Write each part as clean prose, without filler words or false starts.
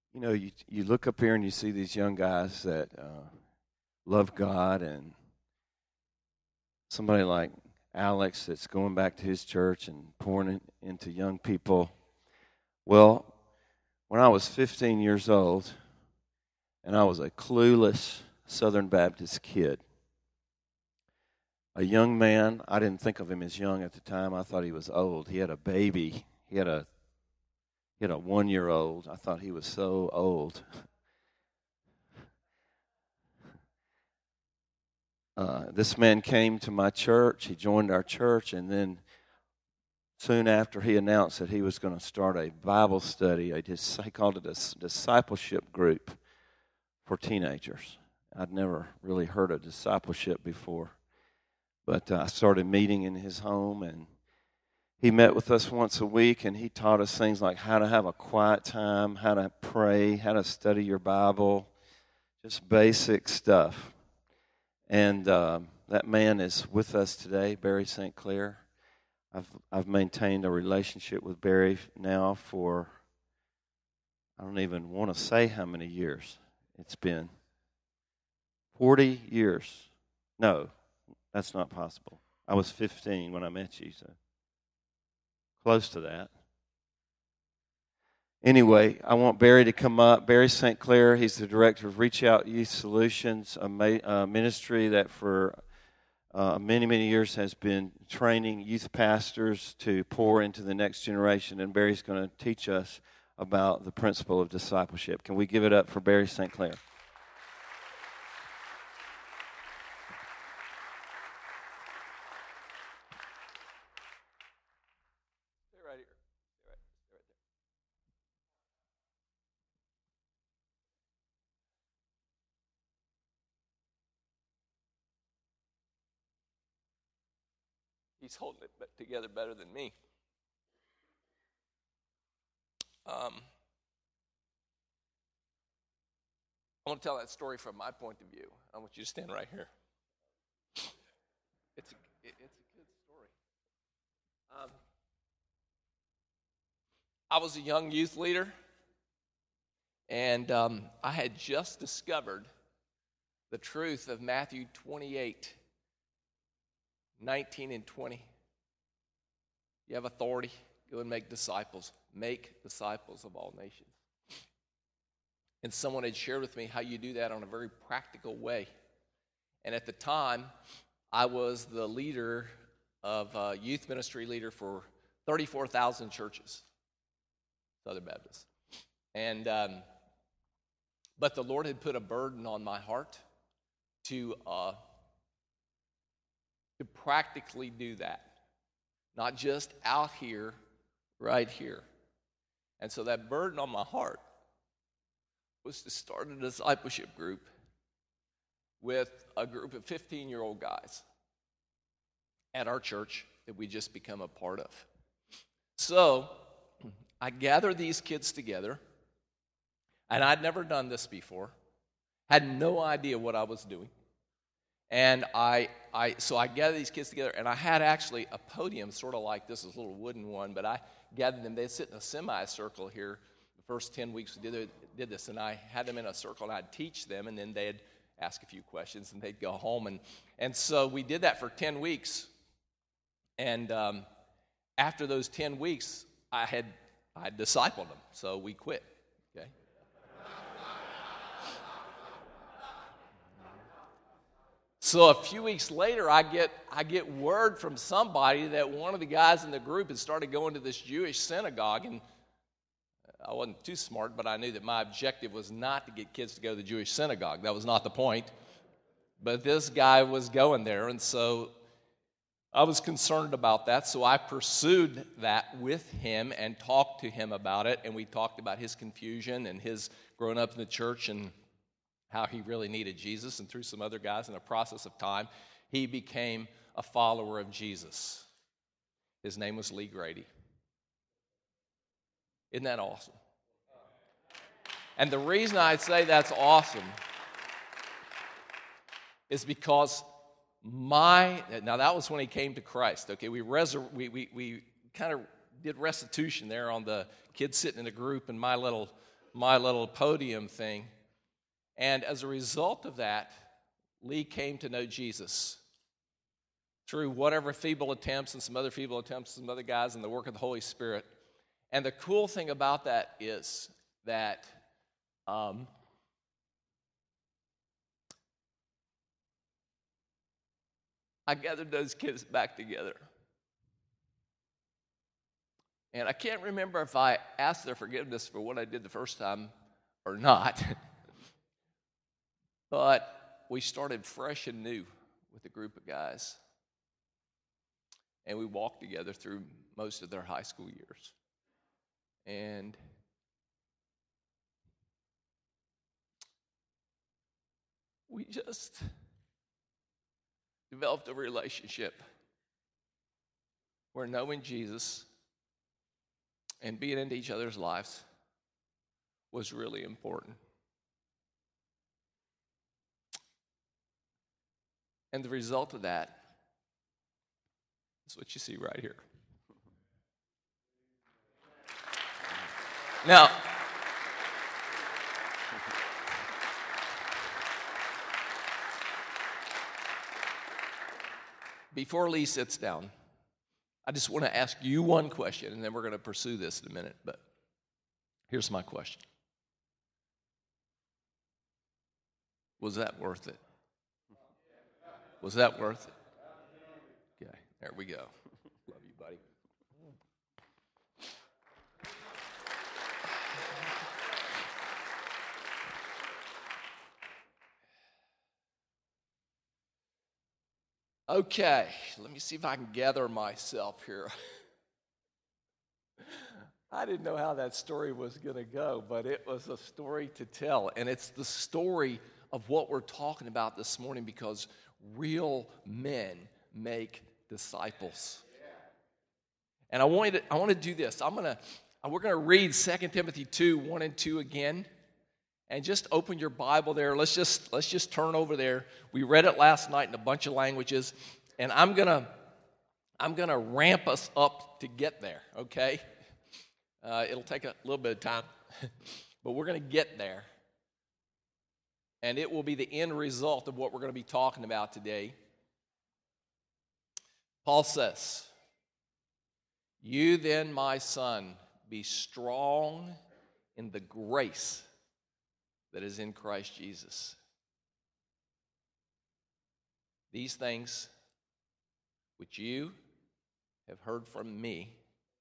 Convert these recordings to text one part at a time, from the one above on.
You know, you look up here and you see these young guys that love God, and somebody like Alex that's going back to his church and pouring it into young people. Well, when I was 15 years old, and I was a clueless Southern Baptist kid, a young man, I didn't think of him as young at the time. I thought he was old. He had a baby. He had a 1-year-old. I thought he was so old. This man came to my church. He joined our church, and then soon after he announced that he was going to start a Bible study, he called it a discipleship group for teenagers. I'd never really heard of discipleship before, but I started meeting in his home, and he met with us once a week, and he taught us things like how to have a quiet time, how to pray, how to study your Bible, just basic stuff. And that man is with us today, Barry St. Clair. I've maintained a relationship with Barry now for, I don't even want to say how many years it's been. 40 years. No, that's not possible. I was 15 when I met you, so close to that. Anyway, I want Barry to come up. Barry St. Clair, he's the director of Reach Out Youth Solutions, a ministry that for many, many years has been training youth pastors to pour into the next generation, and Barry's going to teach us about the principle of discipleship. Can we give it up for Barry St. Clair? He's holding it together better than me. I want to tell that story from my point of view. I want you to stand right here. It's a good story. I was a young youth leader, and I had just discovered the truth of Matthew 28. 19 and 20. You have authority. Go and make disciples. Make disciples of all nations. And someone had shared with me how you do that on a very practical way. And at the time, I was the leader of youth ministry leader for 34,000 churches, Southern Baptist. And but the Lord had put a burden on my heart to practically do that. Not just out here, right here. And so that burden on my heart was to start a discipleship group with a group of 15-year-old guys at our church that we just become a part of. So I gathered these kids together, and I'd never done this before, had no idea what I was doing. And so I gathered these kids together, and I had actually a podium sort of like this, a little wooden one, but I gathered them. They'd sit in a semicircle here. The first 10 weeks we did this, and I had them in a circle, and I'd teach them, and then they'd ask a few questions, and they'd go home. And so we did that for 10 weeks. And after those 10 weeks, I discipled them, so we quit. Okay. So a few weeks later, I get word from somebody that one of the guys in the group had started going to this Jewish synagogue, and I wasn't too smart, but I knew that my objective was not to get kids to go to the Jewish synagogue. That was not the point. But this guy was going there, and so I was concerned about that, so I pursued that with him and talked to him about it, and we talked about his confusion and his growing up in the church and how he really needed Jesus, and through some other guys in a process of time, he became a follower of Jesus. His name was Lee Grady. Isn't that awesome? And the reason I say that's awesome is because now that was when he came to Christ. Okay, we kind of did restitution there on the kids sitting in a group and my little my little podium thing. And as a result of that, Lee came to know Jesus through whatever feeble attempts and some other feeble attempts, some other guys, and the work of the Holy Spirit. And the cool thing about that is that I gathered those kids back together. And I can't remember if I asked their forgiveness for what I did the first time or not. But we started fresh and new with a group of guys. And we walked together through most of their high school years. And we just developed a relationship where knowing Jesus and being into each other's lives was really important. And the result of that is what you see right here. Now, before Lee sits down, I just want to ask you one question, and then we're going to pursue this in a minute. But here's my question. Was that worth it? Was that worth it? Okay, there we go. Love you, buddy. Okay, let me see if I can gather myself here. I didn't know how that story was going to go, but it was a story to tell. And it's the story of what we're talking about this morning, because real men make disciples. And I want to do this. We're going to read 2 Timothy 2, 1 and 2 again. And just open your Bible there. Let's just turn over there. We read it last night in a bunch of languages, and I'm gonna ramp us up to get there. Okay, it'll take a little bit of time, but we're gonna get there, and it will be the end result of what we're gonna be talking about today. Paul says, "You then, my son, be strong in the grace that is in Christ Jesus. These things which you have heard from me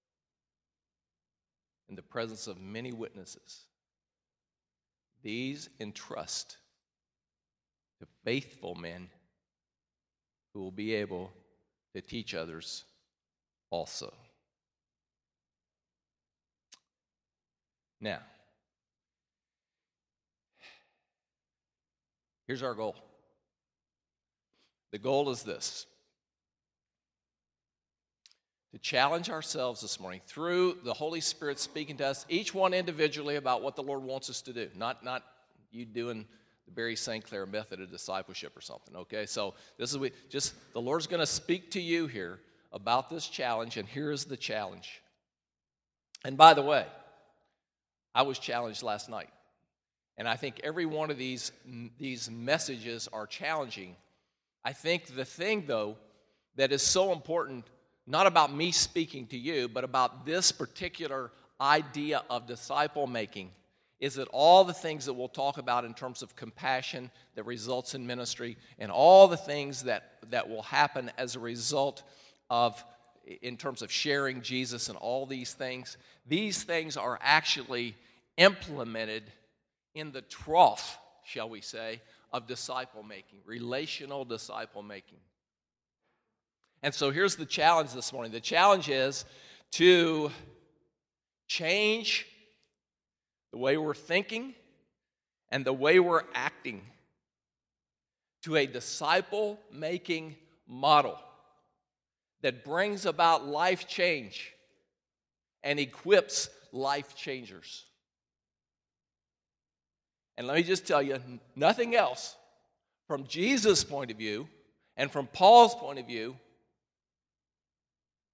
in the presence of many witnesses, these entrust to faithful men who will be able to teach others also." Now, here's our goal. The goal is this: to challenge ourselves this morning through the Holy Spirit speaking to us, each one individually, about what the Lord wants us to do. Not you doing the Barry St. Clair method of discipleship or something, okay? So this is just the Lord's going to speak to you here about this challenge, and here's the challenge. And by the way, I was challenged last night. And I think every one of these messages are challenging. I think the thing, though, that is so important, not about me speaking to you, but about this particular idea of disciple making, is that all the things that we'll talk about in terms of compassion that results in ministry, and all the things that will happen as a result of, in terms of sharing Jesus and all these things are actually implemented in the trough, shall we say, of disciple making, relational disciple making. And so here's the challenge this morning. The challenge is to change the way we're thinking and the way we're acting to a disciple making model that brings about life change and equips life changers. And let me just tell you, nothing else from Jesus' point of view and from Paul's point of view,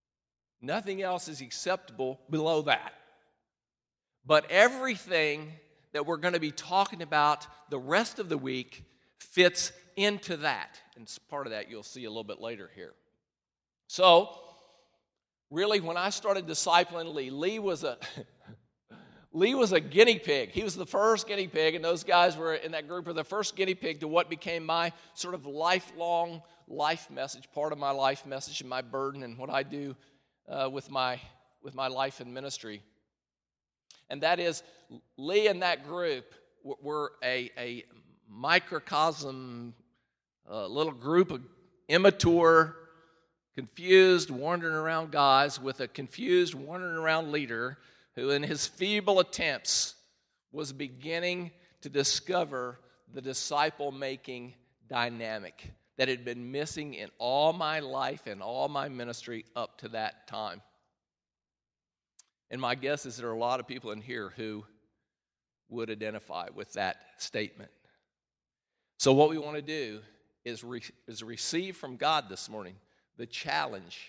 nothing else is acceptable below that. But everything that we're going to be talking about the rest of the week fits into that. And part of that you'll see a little bit later here. So, really, when I started discipling Lee, Lee was a guinea pig. He was the first guinea pig, and those guys were in that group were the first guinea pig to what became my sort of lifelong life message, part of my life message and my burden and what I do with my life and ministry. And that is, Lee and that group were a microcosm, little group of immature, confused, wandering around guys with a confused, wandering around leader who in his feeble attempts was beginning to discover the disciple-making dynamic that had been missing in all my life and all my ministry up to that time. And my guess is there are a lot of people in here who would identify with that statement. So what we want to do is receive from God this morning the challenge,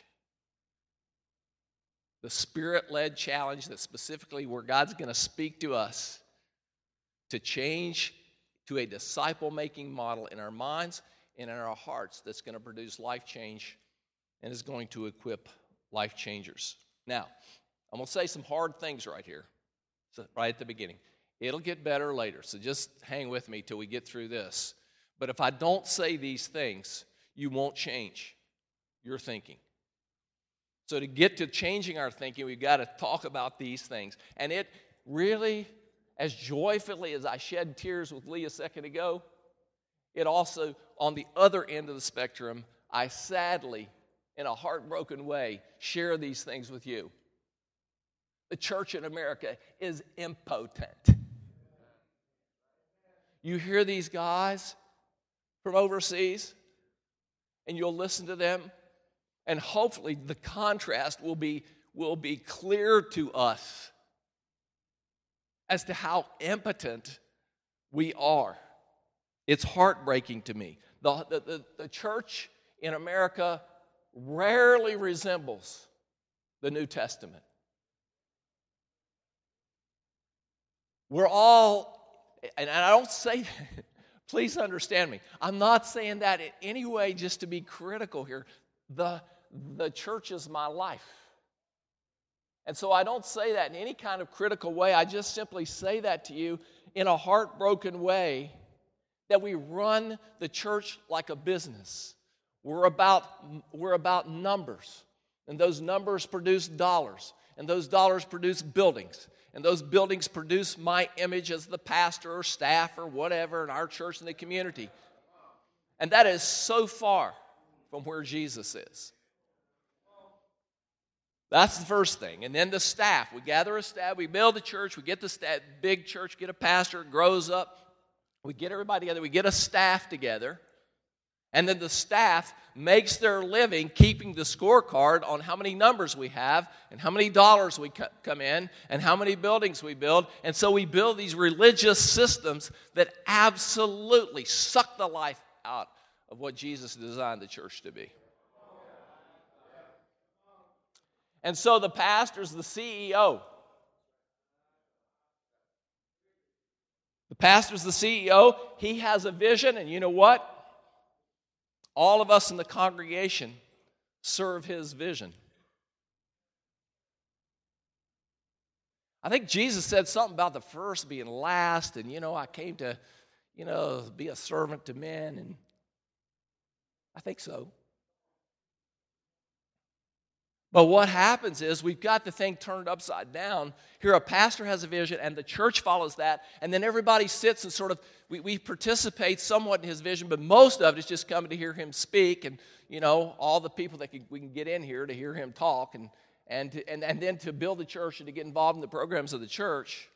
the Spirit-led challenge that specifically where God's going to speak to us to change to a disciple-making model in our minds and in our hearts that's going to produce life change and is going to equip life changers. Now, I'm going to say some hard things right here, right at the beginning. It'll get better later, so just hang with me till we get through this. But if I don't say these things, you won't change your thinking. So to get to changing our thinking, we've got to talk about these things. And it really, as joyfully as I shed tears with Lee a second ago, it also, on the other end of the spectrum, I sadly, in a heartbroken way, share these things with you. The church in America is impotent. You hear these guys from overseas, and you'll listen to them, and hopefully the contrast will be clear to us as to how impotent we are. It's heartbreaking to me. The church in America rarely resembles the New Testament. We're all, and I don't say that, please understand me. I'm not saying that in any way just to be critical here. The church is my life. And so I don't say that in any kind of critical way. I just simply say that to you in a heartbroken way that we run the church like a business. We're about numbers. And those numbers produce dollars. And those dollars produce buildings. And those buildings produce my image as the pastor or staff or whatever in our church and the community. And that is so far from where Jesus is. That's the first thing. And then the staff. We gather a staff. We build a church. We get the staff, big church, get a pastor, it grows up. We get everybody together. We get a staff together. And then the staff makes their living keeping the scorecard on how many numbers we have and how many dollars we come in and how many buildings we build. And so we build these religious systems that absolutely suck the life out of what Jesus designed the church to be. And so the pastor's the CEO. The pastor's the CEO. He has a vision, and you know what? All of us in the congregation serve his vision. I think Jesus said something about the first being last, and I came to, be a servant to men, and I think so. But what happens is we've got the thing turned upside down. Here a pastor has a vision and the church follows that. And then everybody sits and sort of, we participate somewhat in his vision, but most of it is just coming to hear him speak. And, all the people that we can get in here to hear him talk and then to build the church and to get involved in the programs of the church.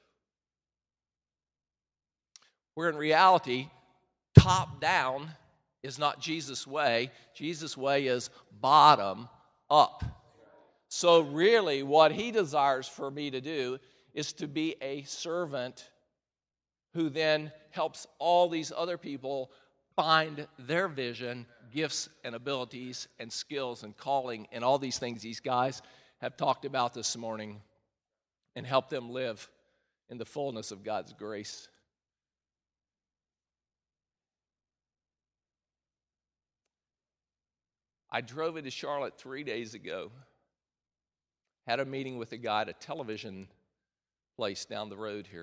Where in reality, top down is not Jesus' way. Jesus' way is bottom up. So really, what he desires for me to do is to be a servant who then helps all these other people find their vision, gifts and abilities and skills and calling and all these things these guys have talked about this morning and help them live in the fullness of God's grace. I drove into Charlotte 3 days ago, had a meeting with a guy at a television place down the road here.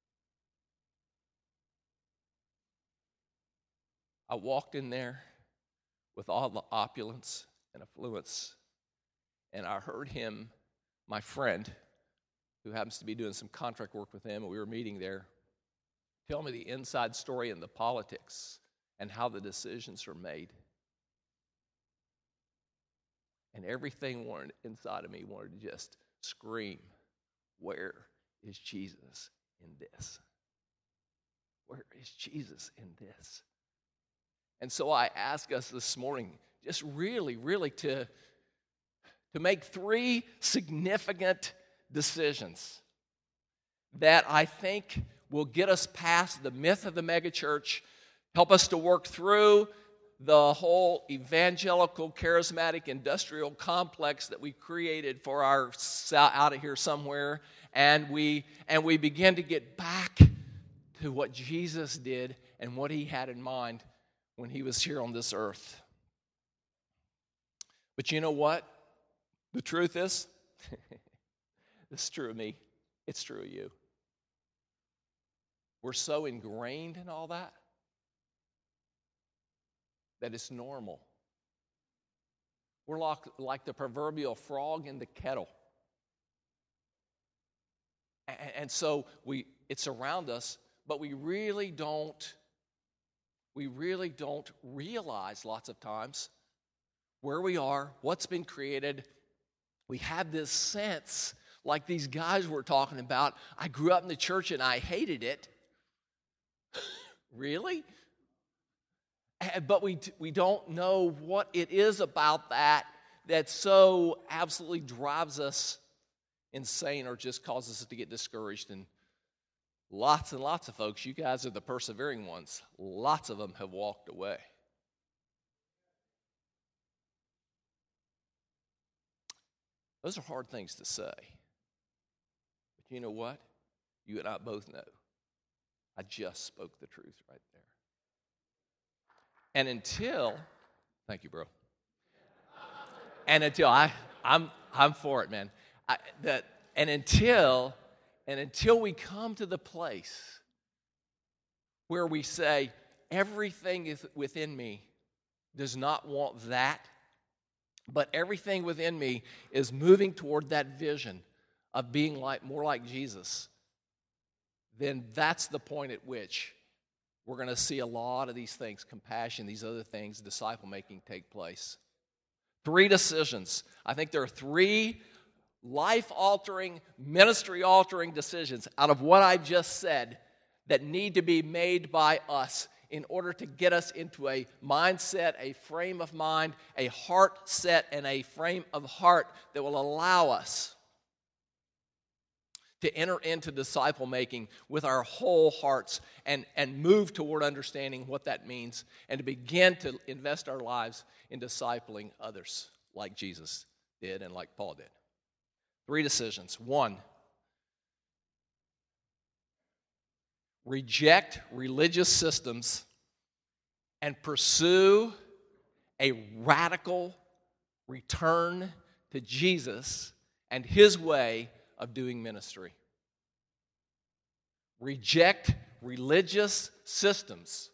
I walked in there with all the opulence and affluence, and I heard him, my friend, who happens to be doing some contract work with him, and we were meeting there, tell me the inside story and the politics and how the decisions are made. And everything inside of me wanted to just scream, where is Jesus in this? Where is Jesus in this? And so I ask us this morning, just really to make 3 significant decisions that I think will get us past the myth of the megachurch, help us to work through the whole evangelical, charismatic, industrial complex that we created for our out of here somewhere, and we begin to get back to what Jesus did and what he had in mind when he was here on this earth. But you know what? The truth is, this is true of me. It's true of you. We're so ingrained in all that it's normal. We're like the proverbial frog in the kettle. And so it's around us, but we really don't realize lots of times where we are, what's been created. We have this sense, like these guys were talking about, I grew up in the church and I hated it. Really? But we don't know what it is about that so absolutely drives us insane or just causes us to get discouraged. And lots and lots of folks, you guys are the persevering ones, lots of them have walked away. Those are hard things to say. But you know what? You and I both know. I just spoke the truth right there. And until, thank you, bro. And until I'm for it, man. Until we come to the place where we say everything within me does not want that, but everything within me is moving toward that vision of being more like Jesus, then that's the point at which we're going to see a lot of these things, compassion, these other things, disciple-making take place. 3 decisions. I think there are 3 life-altering, ministry-altering decisions out of what I've just said that need to be made by us in order to get us into a mindset, a frame of mind, a heart set, and a frame of heart that will allow us to enter into disciple-making with our whole hearts and move toward understanding what that means and to begin to invest our lives in discipling others like Jesus did and like Paul did. 3 decisions. 1, reject religious systems and pursue a radical return to Jesus and his way of doing ministry. Reject religious systems.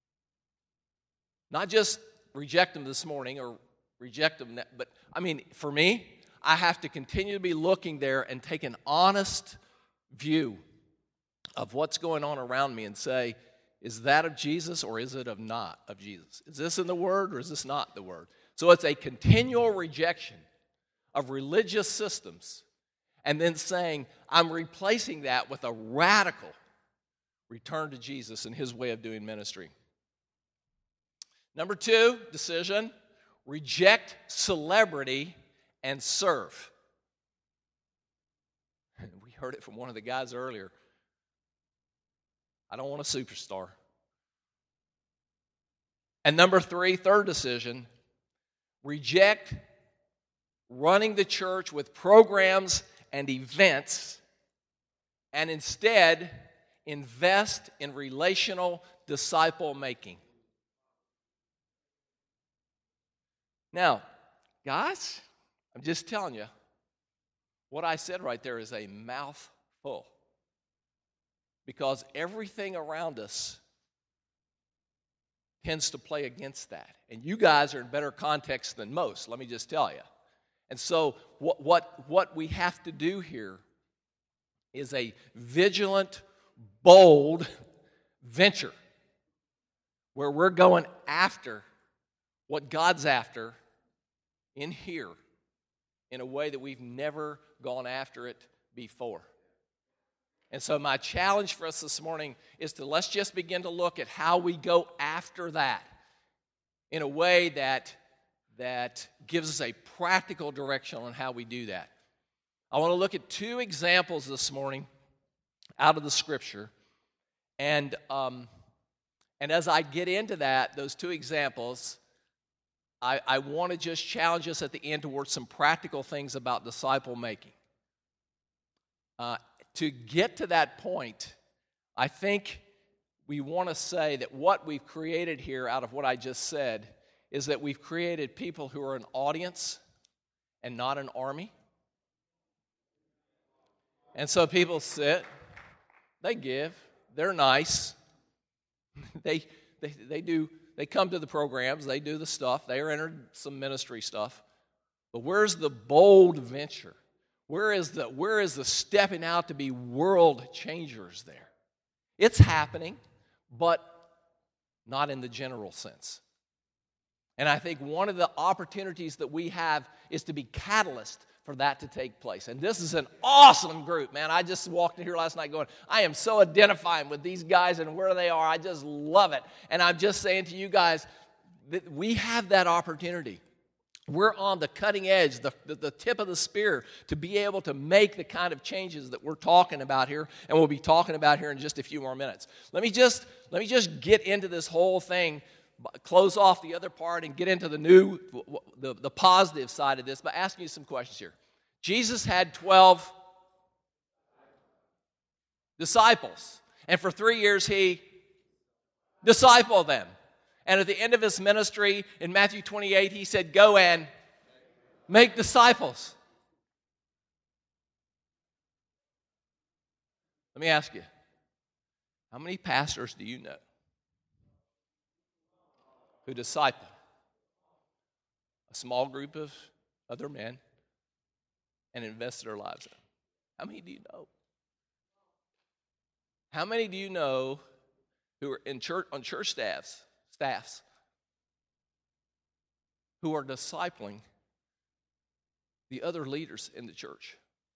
Not just reject them this morning or reject them, but for me, I have to continue to be looking there and take an honest view of what's going on around me and say, is that of Jesus or is it not of Jesus? Is this in the Word or is this not the Word? So it's a continual rejection of religious systems and then saying, I'm replacing that with a radical return to Jesus and his way of doing ministry. Number 2 decision, reject celebrity and serve. We heard it from one of the guys earlier. I don't want a superstar. And number 3, third decision, reject running the church with programs and events and instead invest in relational disciple making. Now, guys, I'm just telling you, what I said right there is a mouthful. Because everything around us tends to play against that. And you guys are in better context than most, let me just tell you. And so what we have to do here is a vigilant, bold venture where we're going after what God's after in here in a way that we've never gone after it before. And so my challenge for us this morning is to let's just begin to look at how we go after that in a way that gives us a practical direction on how we do that. I want to look at two examples this morning out of the Scripture. And as I get into that, those two examples, I want to just challenge us at the end towards some practical things about disciple making. To get to that point, I think we want to say that what we've created here out of what I just said is that we've created people who are an audience and not an army. And so people sit, they give, they're nice, they come to the programs, they do the stuff, they are entered some ministry stuff. But where's the bold venture? Where is the stepping out to be world changers there? It's happening, but not in the general sense. And I think one of the opportunities that we have is to be catalyst for that to take place. And this is an awesome group, man. I just walked in here last night going, I am so identifying with these guys and where they are. I just love it. And I'm just saying to you guys that we have that opportunity. We're on the cutting edge, the tip of the spear, to be able to make the kind of changes that we're talking about here, and we'll be talking about here in just a few more minutes. Let me just get into this whole thing, close off the other part, and get into the positive side of this by asking you some questions here. Jesus had 12 disciples, and for 3 years he discipled them. And at the end of his ministry, in Matthew 28, he said, go and make disciples. Let me ask you, how many pastors do you know who disciple a small group of other men and invest their lives in them? How many do you know? How many do you know who are on church staffs who are discipling the other leaders in the church?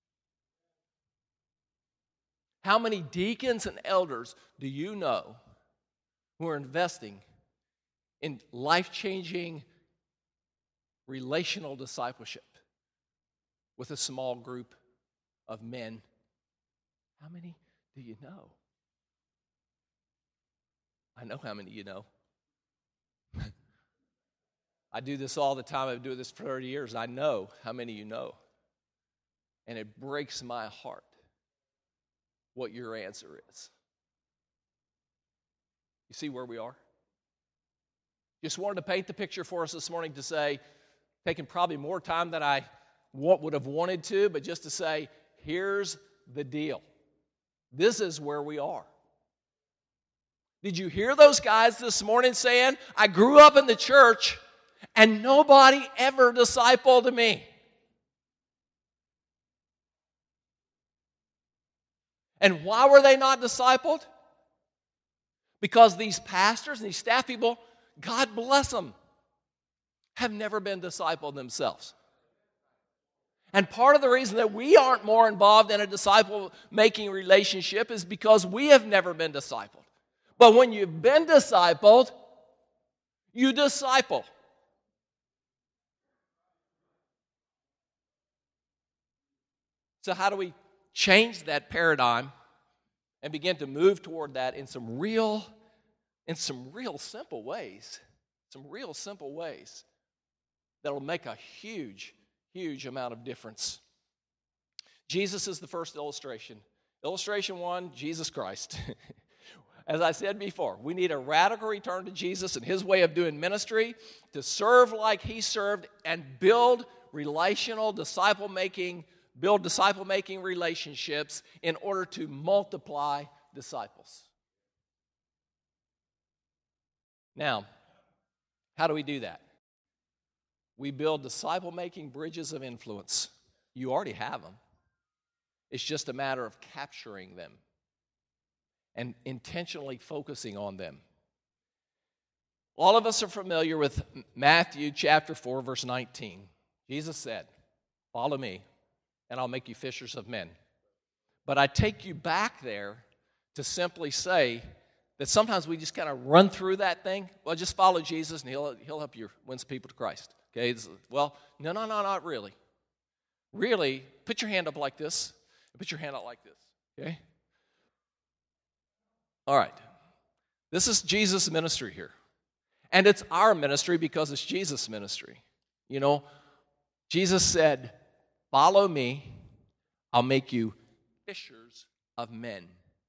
How many deacons and elders do you know who are investing in life-changing relational discipleship with a small group of men? How many do you know? I know how many you know. I do this all the time. I've been doing this for 30 years. I know how many you know. And it breaks my heart what your answer is. You see where we are? Just wanted to paint the picture for us this morning to say, taking probably more time than I would have wanted to, but just to say, here's the deal. This is where we are. Did you hear those guys this morning saying, I grew up in the church and nobody ever discipled me? And why were they not discipled? Because these pastors and these staff people, God bless them, have never been discipled themselves. And part of the reason that we aren't more involved in a disciple-making relationship is because we have never been discipled. But when you've been discipled, you disciple. So how do we change that paradigm and begin to move toward that in some real simple ways? Some real simple ways that'll make a huge amount of difference. Jesus is the first illustration. Illustration 1, Jesus Christ. As I said before, we need a radical return to Jesus and his way of doing ministry to serve like he served and build disciple-making relationships in order to multiply disciples. Now, how do we do that? We build disciple-making bridges of influence. You already have them. It's just a matter of capturing them and intentionally focusing on them. All of us are familiar with Matthew chapter 4, verse 19. Jesus said, "Follow me, and I'll make you fishers of men." But I take you back there to simply say that sometimes we just kind of run through that thing. Well, just follow Jesus, and he'll help you win some people to Christ. Okay? Well, no, not really. Really, put your hand up like this, and put your hand out like this. Okay? All right. This is Jesus' ministry here. And it's our ministry because it's Jesus' ministry. You know, Jesus said, "Follow me, I'll make you fishers of men."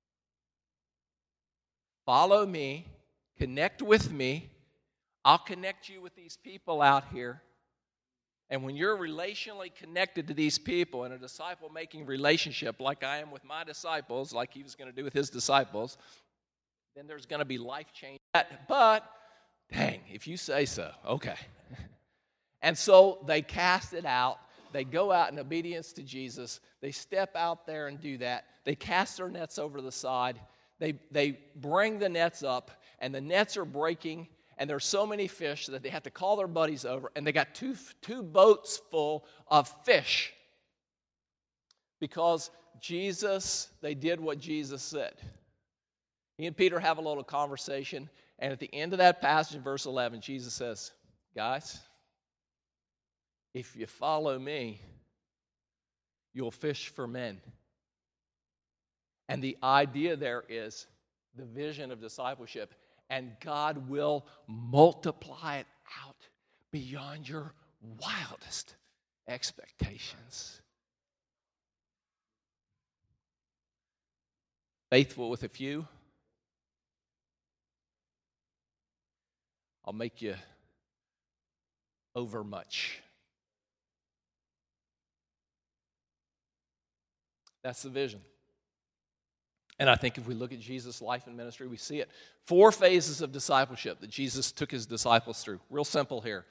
Follow me, connect with me, I'll connect you with these people out here. And when you're relationally connected to these people in a disciple-making relationship like I am with my disciples, like he was going to do with his disciples, then there's going to be life change. But, dang, if you say so, okay. And so they cast it out. They go out in obedience to Jesus. They step out there and do that. They cast their nets over the side. They bring the nets up, and the nets are breaking, and there's so many fish that they have to call their buddies over, and they got two boats full of fish because they did what Jesus said. He and Peter have a little conversation, and at the end of that passage in verse 11, Jesus says, "Guys, if you follow me, you'll fish for men." And the idea there is the vision of discipleship, and God will multiply it out beyond your wildest expectations. Faithful with a few, I'll make you overmuch. That's the vision. And I think if we look at Jesus' life and ministry, we see it. 4 phases of discipleship that Jesus took his disciples through. Real simple here.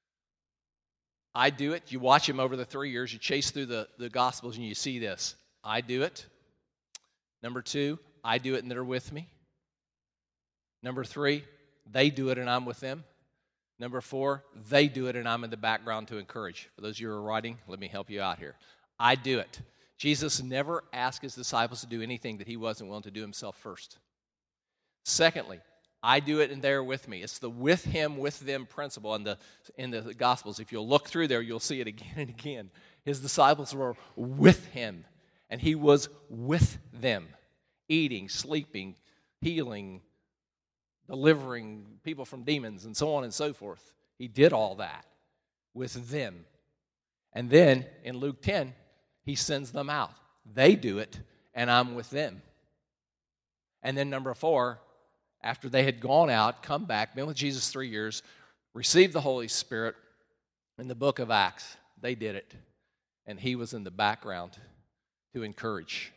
I do it. You watch him over the 3 years. You chase through the Gospels and you see this. I do it. Number 2, I do it and they're with me. Number 3, they do it and I'm with them. Number 4, they do it and I'm in the background to encourage. For those of you who are writing, let me help you out here. I do it. Jesus never asked his disciples to do anything that he wasn't willing to do himself first. Secondly, I do it and they're with me. It's the with him, with them principle in the Gospels. If you'll look through there, you'll see it again and again. His disciples were with him, and he was with them, eating, sleeping, healing, delivering people from demons, and so on and so forth. He did all that with them. And then in Luke 10, he sends them out. They do it, and I'm with them. And then number 4, after they had gone out, come back, been with Jesus 3 years, received the Holy Spirit, in the book of Acts, they did it. And he was in the background to encourage.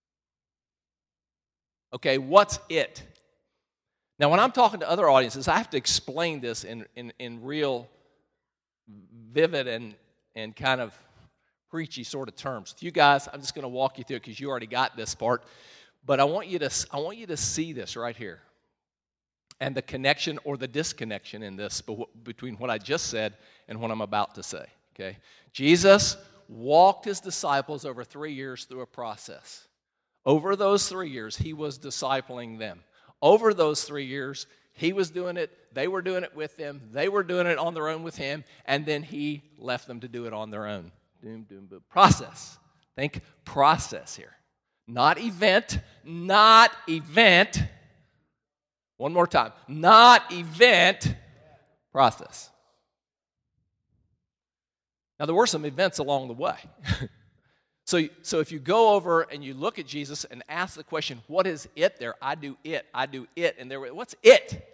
Okay, what's it? Now, when I'm talking to other audiences, I have to explain this in real vivid and kind of preachy sort of terms. With you guys, I'm just going to walk you through it because you already got this part. But I want you to see this right here. And the connection or the disconnection in this between what I just said and what I'm about to say. Okay? Jesus walked his disciples over 3 years through a process. Over those 3 years, he was discipling them. Over those 3 years, he was doing it, they were doing it with him, they were doing it on their own with him, and then he left them to do it on their own. Process. Think process here. Not event, not event. One more time. Not event, process. Now, there were some events along the way. So if you go over and you look at Jesus and ask the question, what is it there? I do it. And there, what's it?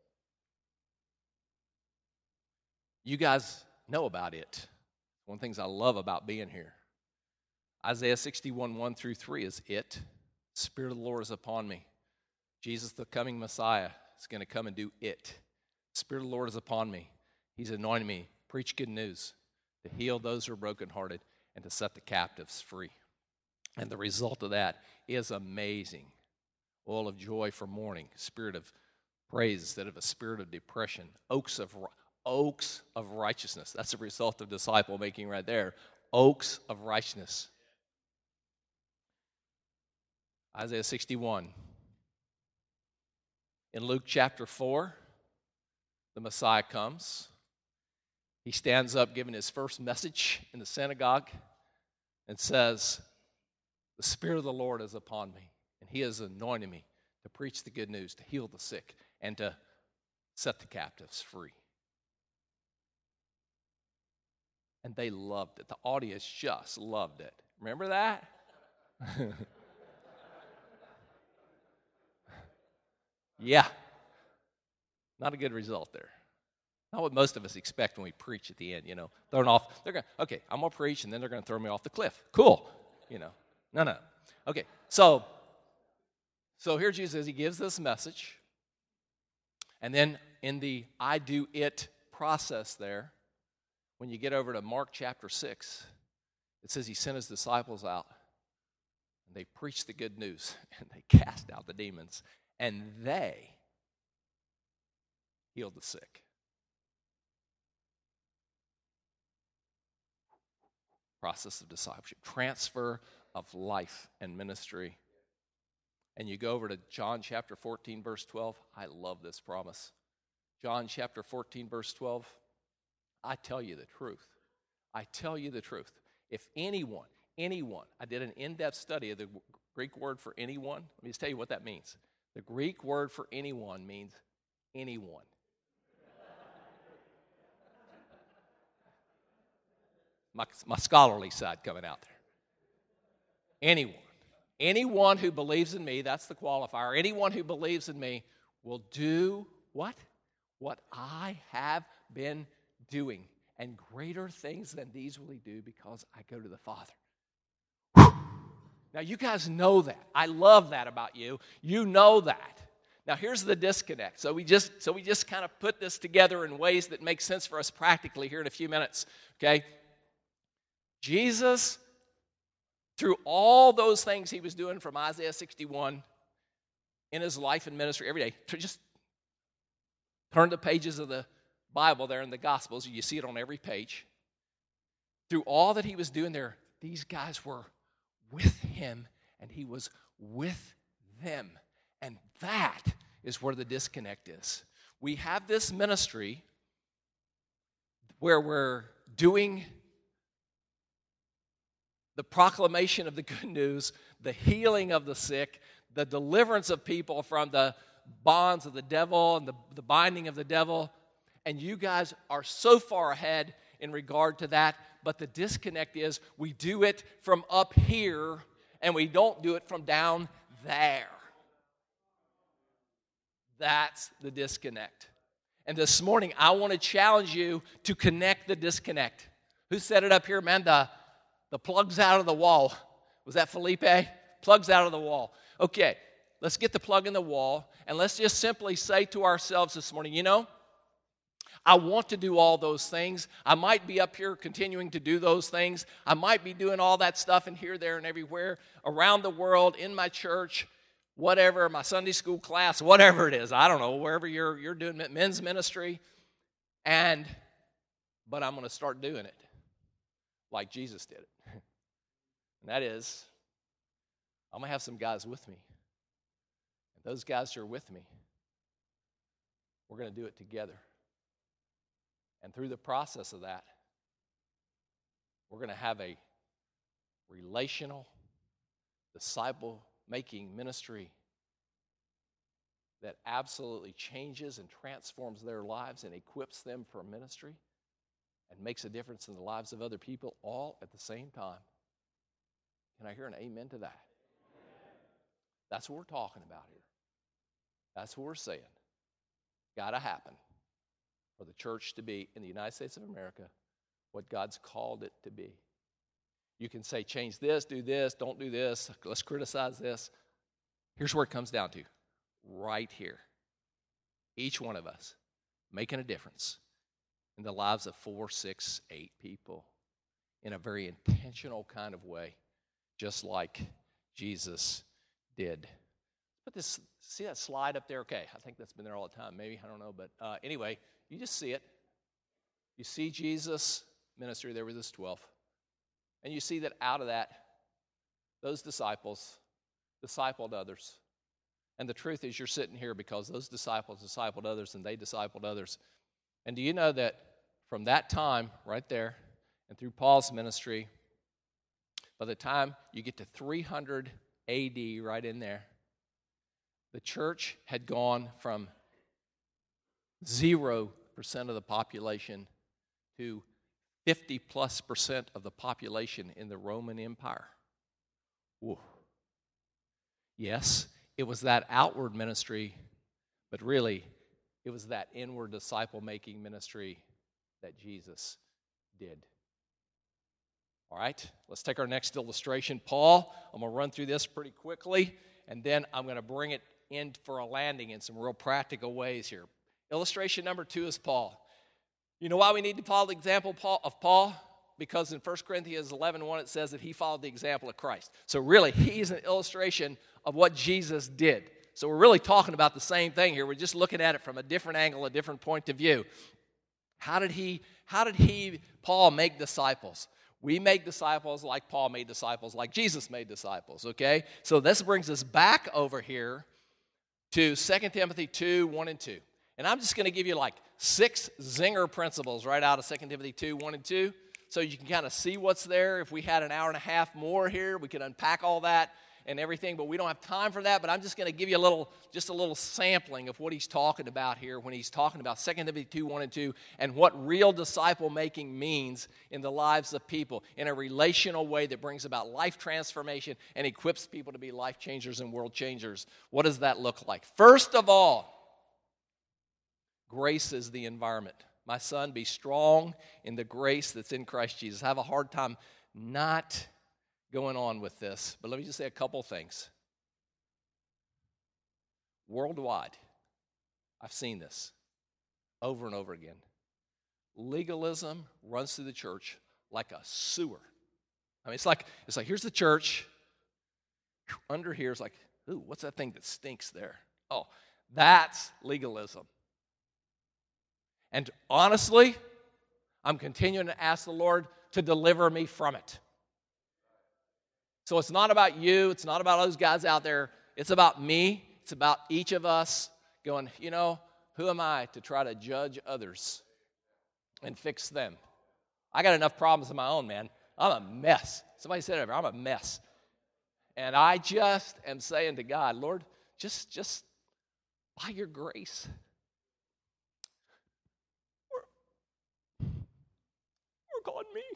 You guys know about it. One of the things I love about being here. Isaiah 61, 1 through 3 is it. Spirit of the Lord is upon me. Jesus, the coming Messiah, is going to come and do it. Spirit of the Lord is upon me. He's anointed me. Preach good news. To heal those who are brokenhearted and to set the captives free. And the result of that is amazing. Oil of joy for mourning. Spirit of praise instead of a spirit of depression. Oaks of righteousness. That's the result of disciple making right there. Oaks of righteousness. Isaiah 61. In Luke chapter 4, the Messiah comes. He stands up giving his first message in the synagogue and says, the Spirit of the Lord is upon me, and he has anointed me to preach the good news, to heal the sick, and to set the captives free. And they loved it. The audience just loved it. Remember that? Yeah. Not a good result there. Not what most of us expect when we preach at the end, Thrown off. They're going, okay, I'm going to preach, and then they're going to throw me off the cliff. Cool. No. Okay, so here Jesus is. He gives this message. And then in the I do it process there, when you get over to Mark chapter 6, it says he sent his disciples out, and they preached the good news, and they cast out the demons, and they healed the sick. Process of discipleship, transfer of life and ministry. And you go over to John chapter 14, verse 12. I love this promise. John chapter 14, verse 12. I tell you the truth. I tell you the truth. If anyone, I did an in-depth study of the Greek word for anyone. Let me just tell you what that means. The Greek word for anyone means anyone. My scholarly side coming out there. Anyone who believes in me, that's the qualifier. Anyone who believes in me will do what? What I have been doing. And greater things than these will he do because I go to the Father. Whew. Now you guys know that. I love that about you. You know that. Now here's the disconnect. So we just kind of put this together in ways that make sense for us practically here in a few minutes. Okay? Jesus, through all those things he was doing from Isaiah 61 in his life and ministry every day, just turn the pages of the Bible there in the Gospels, you see it on every page. Through all that he was doing there, these guys were with him, and he was with them. And that is where the disconnect is. We have this ministry where we're doing the proclamation of the good news, the healing of the sick, the deliverance of people from the bonds of the devil and the binding of the devil. And you guys are so far ahead in regard to that, but the disconnect is we do it from up here and we don't do it from down there. That's the disconnect. And this morning, I want to challenge you to connect the disconnect. Who said it up here, man? The plug's out of the wall. Was that Felipe? Plug's out of the wall. Okay, let's get the plug in the wall, and let's just simply say to ourselves this morning, I want to do all those things. I might be up here continuing to do those things. I might be doing all that stuff in here, there, and everywhere, around the world, in my church, whatever, my Sunday school class, whatever it is. I don't know, wherever you're doing men's ministry. But I'm going to start doing it like Jesus did it. And that is, I'm going to have some guys with me. And those guys who are with me, we're going to do it together. And through the process of that, we're going to have a relational, disciple-making ministry that absolutely changes and transforms their lives and equips them for ministry and makes a difference in the lives of other people all at the same time. Can I hear an amen to that? That's what we're talking about here. That's what we're saying. Got to happen for the church to be in the United States of America what God's called it to be. You can say, change this, do this, don't do this, let's criticize this. Here's where it comes down to. Right here. Each one of us making a difference in the lives of 4, 6, 8 people in a very intentional kind of way, just like Jesus did. Put this, see that slide up there? Okay, I think that's been there all the time. Maybe, I don't know. But anyway, you just see it. You see Jesus' ministry. There was this 12. And you see that out of that, those disciples discipled others. And the truth is you're sitting here because those disciples discipled others and they discipled others. And do you know that from that time right there and through Paul's ministry, by the time you get to 300 AD right in there, the church had gone from 0% of the population to 50+% of the population in the Roman Empire. Whoa. Yes, it was that outward ministry, but really, it was that inward disciple-making ministry that Jesus did. All right, let's take our next illustration. Paul, I'm going to run through this pretty quickly, and then I'm going to bring it in for a landing in some real practical ways here. Illustration number 2 is Paul. You know why we need to follow the example of Paul? Because in 1 Corinthians 11:1 it says that he followed the example of Christ. So really, he's an illustration of what Jesus did. So we're really talking about the same thing here. We're just looking at it from a different angle, a different point of view. How did Paul make disciples? We make disciples like Paul made disciples, like Jesus made disciples, okay? So this brings us back over here to 2 Timothy 2:1 and 2. And I'm just going to give you like 6 zinger principles right out of 2 Timothy 2:1 and 2, so you can kind of see what's there. If we had an hour and a half more here, we could unpack all that and everything, but we don't have time for that. But I'm just going to give you a little sampling of what he's talking about here when he's talking about 2 Timothy 2:1 and 2 and what real disciple-making means in the lives of people in a relational way that brings about life transformation and equips people to be life changers and world changers. What does that look like? First of all, grace is the environment. My son, be strong in the grace that's in Christ Jesus. I have a hard time not going on with this, but let me just say a couple things. Worldwide, I've seen this over and over again. Legalism runs through the church like a sewer. I mean, it's like here's the church. Under here is like, ooh, what's that thing that stinks there? Oh, that's legalism. And honestly, I'm continuing to ask the Lord to deliver me from it. So it's not about you. It's not about those guys out there. It's about me. It's about each of us going, who am I to try to judge others and fix them? I got enough problems of my own, man. I'm a mess. Somebody said it, I'm a mess. And I just am saying to God, Lord, just by your grace, work on me.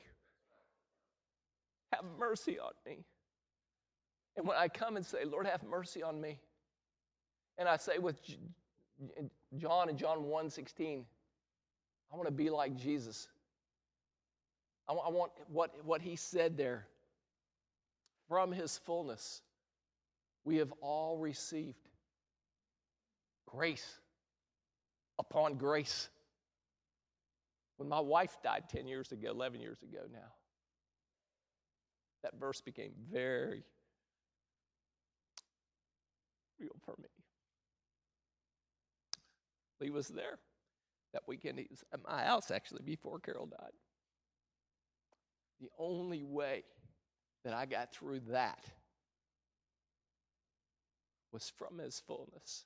Have mercy on me. And when I come and say, Lord, have mercy on me, and I say with John in John 1:16, I want to be like Jesus. I want what he said there. From his fullness, we have all received grace upon grace. When my wife died 10 years ago, 11 years ago now, that verse became very real for me. Lee was there that weekend. He was at my house, actually, before Carol died. The only way that I got through that was from his fullness.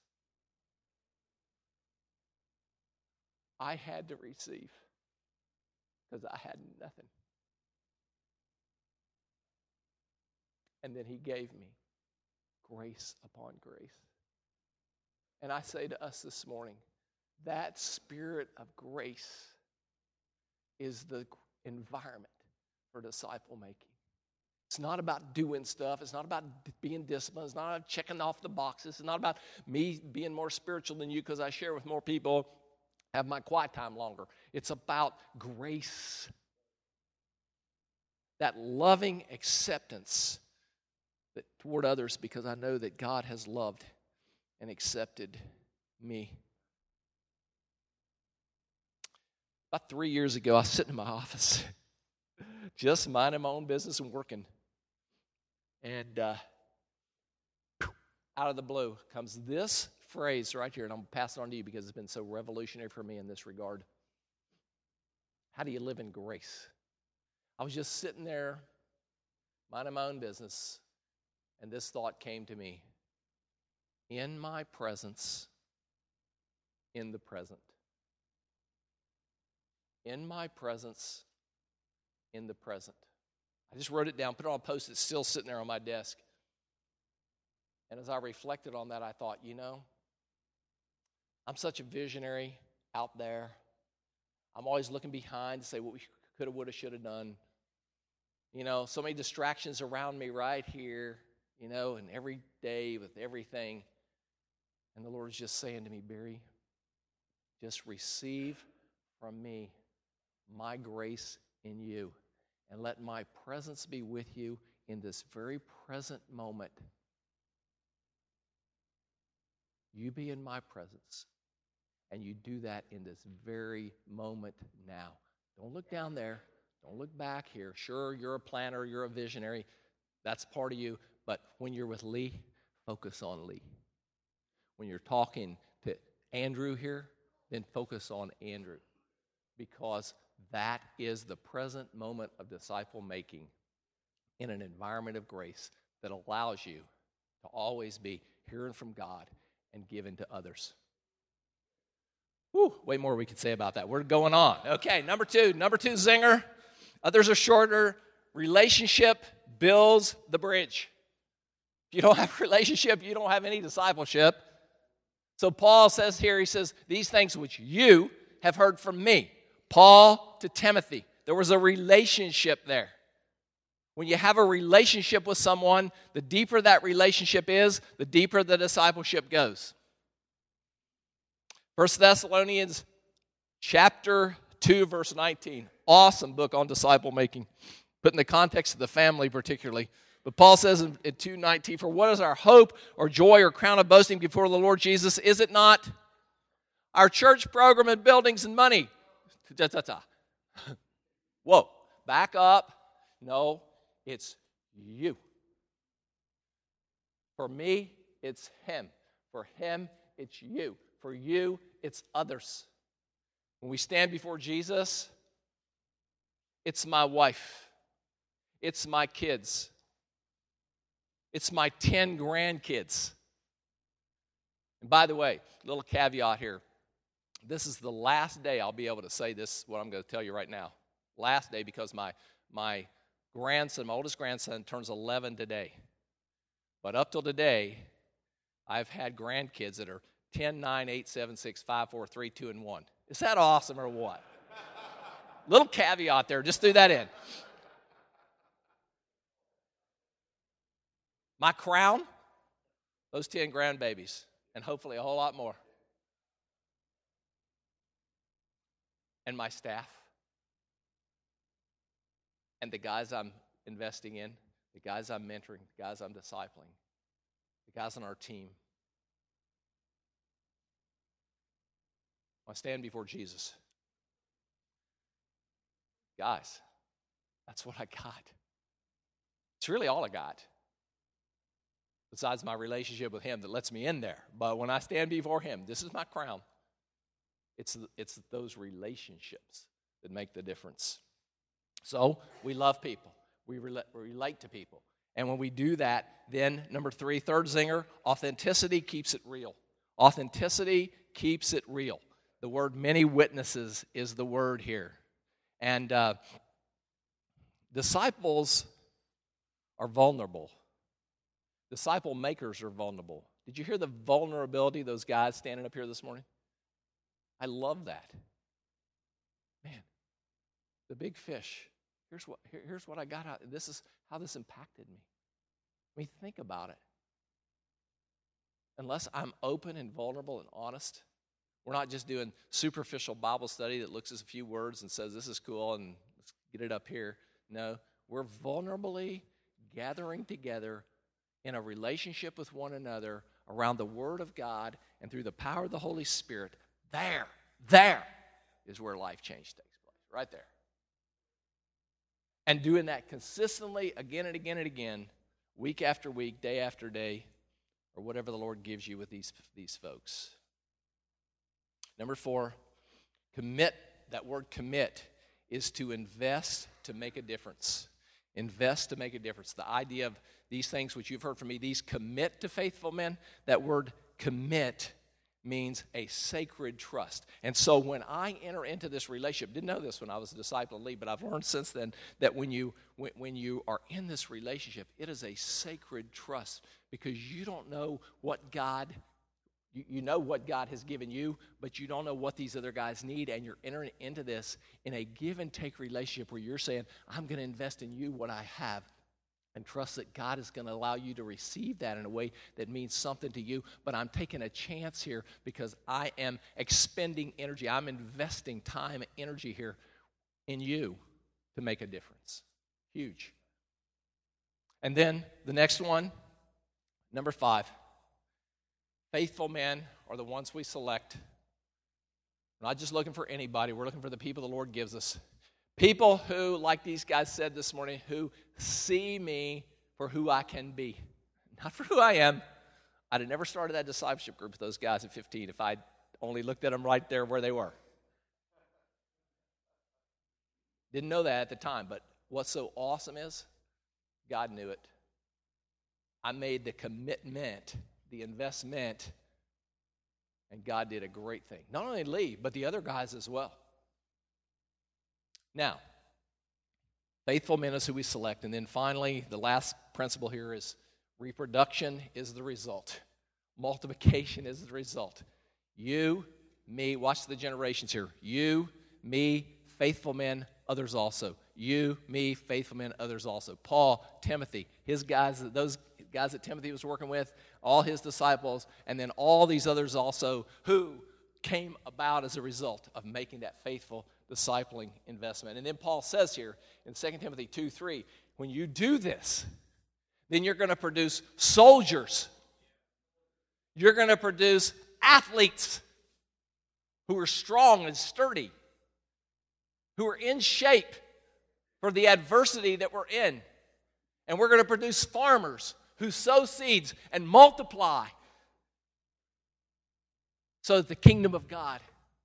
I had to receive because I had nothing. And then he gave me grace upon grace. And I say to us this morning, that spirit of grace is the environment for disciple making. It's not about doing stuff. It's not about being disciplined. It's not about checking off the boxes. It's not about me being more spiritual than you because I share with more people, have my quiet time longer. It's about grace. That loving acceptance toward others because I know that God has loved and accepted me. About 3 years ago, I was sitting in my office, just minding my own business and working. And out of the blue comes this phrase right here, and I'm going to pass it on to you because it's been so revolutionary for me in this regard. How do you live in grace? I was just sitting there, minding my own business, and this thought came to me. In my presence, in the present. In my presence, in the present. I just wrote it down, put it on a post. It's still sitting there on my desk. And as I reflected on that, I thought, I'm such a visionary out there. I'm always looking behind to say what we could have, would have, should have done. So many distractions around me right here, and every day with everything. And the Lord's just saying to me, Barry, just receive from me my grace in you, and let my presence be with you in this very present moment. You be in my presence, and you do that in this very moment now. Don't look down there. Don't look back here. Sure, you're a planner, you're a visionary. That's part of you. But when you're with Lee, focus on Lee. When you're talking to Andrew here, then focus on Andrew. Because that is the present moment of disciple making in an environment of grace that allows you to always be hearing from God and giving to others. Whew, way more we could say about that. We're going on. Okay, number two zinger. Others are shorter. Relationship builds the bridge. If you don't have a relationship, you don't have any discipleship. So Paul says here, he says, these things which you have heard from me. Paul to Timothy. There was a relationship there. When you have a relationship with someone, the deeper that relationship is, the deeper the discipleship goes. 1 Thessalonians chapter 2, verse 19. Awesome book on disciple making, put in the context of the family particularly. But Paul says in 2:19, for what is our hope or joy or crown of boasting before the Lord Jesus? Is it not our church program and buildings and money? Whoa, back up. No, it's you. For me, it's him. For him, it's you. For you, it's others. When we stand before Jesus, it's my wife. It's my kids. It's my 10 grandkids. And by the way, little caveat here. This is the last day I'll be able to say this, what I'm going to tell you right now. Last day, because my grandson, my oldest grandson, turns 11 today. But up till today, I've had grandkids that are 10, 9, 8, 7, 6, 5, 4, 3, 2, and 1. Is that awesome or what? Little caveat there, just threw that in. My crown, those 10 grandbabies, and hopefully a whole lot more. And my staff. And the guys I'm investing in, the guys I'm mentoring, the guys I'm discipling, the guys on our team. I stand before Jesus. Guys, that's what I got. It's really all I got. Besides my relationship with him that lets me in there. But when I stand before him, this is my crown. It's those relationships that make the difference. So we love people. We relate to people. And when we do that, then number 3, third zinger, authenticity keeps it real. Authenticity keeps it real. The word many witnesses is the word here. And disciples are vulnerable. Disciple makers are vulnerable. Did you hear the vulnerability of those guys standing up here this morning? I love that. Man, the big fish here's what I got out. This is how this impacted me. I mean, think about it. Unless I'm open and vulnerable and honest, we're not just doing superficial Bible study that looks at a few words and says, this is cool, and let's get it up here. No, we're vulnerably gathering together in a relationship with one another around the Word of God and through the power of the Holy Spirit. There is where life change takes place, right there. And doing that consistently again and again and again, week after week, day after day, or whatever the Lord gives you with these folks. Number 4, commit. That word commit is to invest to make a difference. Invest to make a difference. The idea of these things which you've heard from me, these commit to faithful men, that word commit means a sacred trust. And so when I enter into this relationship, didn't know this when I was a disciple and lead, but I've learned since then that when you are in this relationship, it is a sacred trust because you don't know what God, you know what God has given you, but you don't know what these other guys need, and you're entering into this in a give and take relationship where you're saying, I'm going to invest in you what I have, and trust that God is going to allow you to receive that in a way that means something to you. But I'm taking a chance here because I am expending energy. I'm investing time and energy here in you to make a difference. Huge. And then the next one, number 5. Faithful men are the ones we select. We're not just looking for anybody. We're looking for the people the Lord gives us. People who, like these guys said this morning, who see me for who I can be, not for who I am. I'd have never started that discipleship group with those guys at 15 if I'd only looked at them right there where they were. Didn't know that at the time, but what's so awesome is God knew it. I made the commitment, the investment, and God did a great thing. Not only Lee, but the other guys as well. Now, faithful men is who we select. And then finally, the last principle here is reproduction is the result. Multiplication is the result. You, me, watch the generations here. You, me, faithful men, others also. You, me, faithful men, others also. Paul, Timothy, his guys, those guys that Timothy was working with, all his disciples, and then all these others also who came about as a result of making that faithful discipling investment. And then Paul says here in 2 Timothy 2:3, when you do this, then you're going to produce soldiers. You're going to produce athletes who are strong and sturdy, who are in shape for the adversity that we're in. And we're going to produce farmers who sow seeds and multiply so that the kingdom of God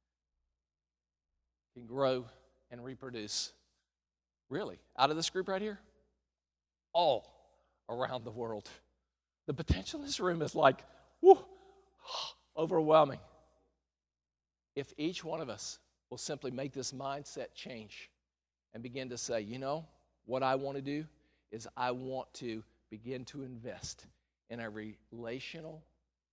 can grow and reproduce. Really, out of this group right here, all around the world. The potential in this room is like, whoo, overwhelming. If each one of us will simply make this mindset change and begin to say, you know, what I want to do is I want to begin to invest in a relational,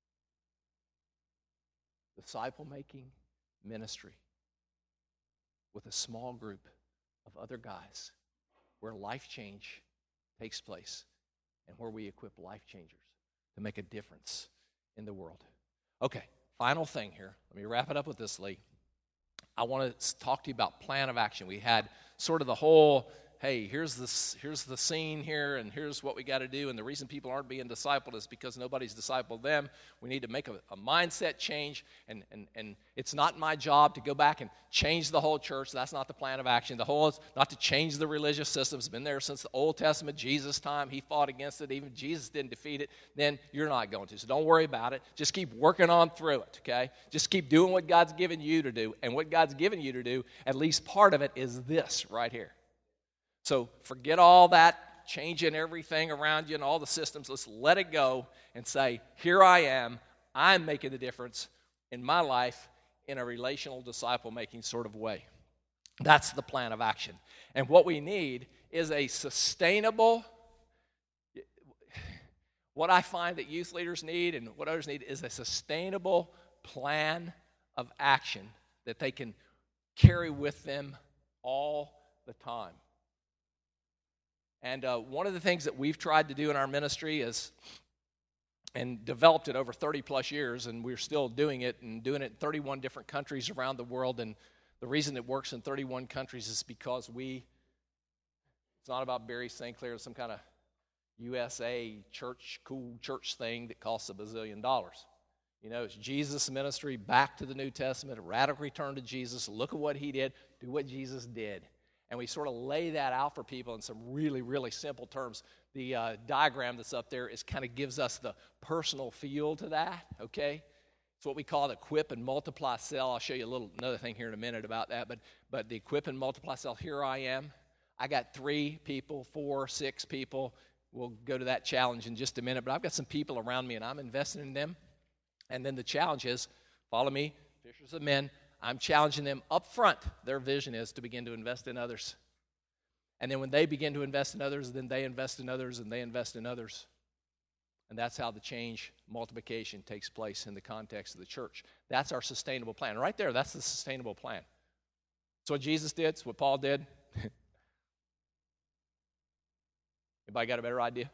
disciple-making ministry with a small group of other guys where life change takes place and where we equip life changers to make a difference in the world. Okay, final thing here. Let me wrap it up with this, Lee. I want to talk to you about plan of action. We had sort of the whole, hey, here's the scene here, and here's what we got to do. And the reason people aren't being discipled is because nobody's discipled them. We need to make a mindset change, and it's not my job to go back and change the whole church. That's not the plan of action. The whole is not to change the religious system. It's been there since the Old Testament, Jesus' time. He fought against it. Even Jesus didn't defeat it. Then you're not going to. So don't worry about it. Just keep working on through it, okay? Just keep doing what God's given you to do. And what God's given you to do, at least part of it, is this right here. So forget all that, changing everything around you and all the systems. Let's let it go and say, here I am. I'm making the difference in my life in a relational disciple-making sort of way. That's the plan of action. And what we need is a sustainable, what I find that youth leaders need and what others need is a sustainable plan of action that they can carry with them all the time. And one of the things that we've tried to do in our ministry is, and developed it over 30 plus years, and we're still doing it and doing it in 31 different countries around the world. And the reason it works in 31 countries is because it's not about Barry St. Clair, some kind of USA cool church thing that costs $1 bazillion. You know, it's Jesus' ministry, back to the New Testament, a radical return to Jesus. Look at what he did, do what Jesus did. And we sort of lay that out for people in some really, really simple terms. The diagram that's up there kind of gives us the personal feel to that, okay? It's what we call the equip and multiply cell. I'll show you another thing here in a minute about that. But the equip and multiply cell, here I am. I got 3 people, 4, 6 people. We'll go to that challenge in just a minute. But I've got some people around me, and I'm investing in them. And then the challenge is, follow me, fishers of men. I'm challenging them up front. Their vision is to begin to invest in others. And then when they begin to invest in others, then they invest in others, and they invest in others. And that's how the change, multiplication takes place in the context of the church. That's our sustainable plan. Right there, that's the sustainable plan. It's what Jesus did. It's what Paul did. Anybody got a better idea?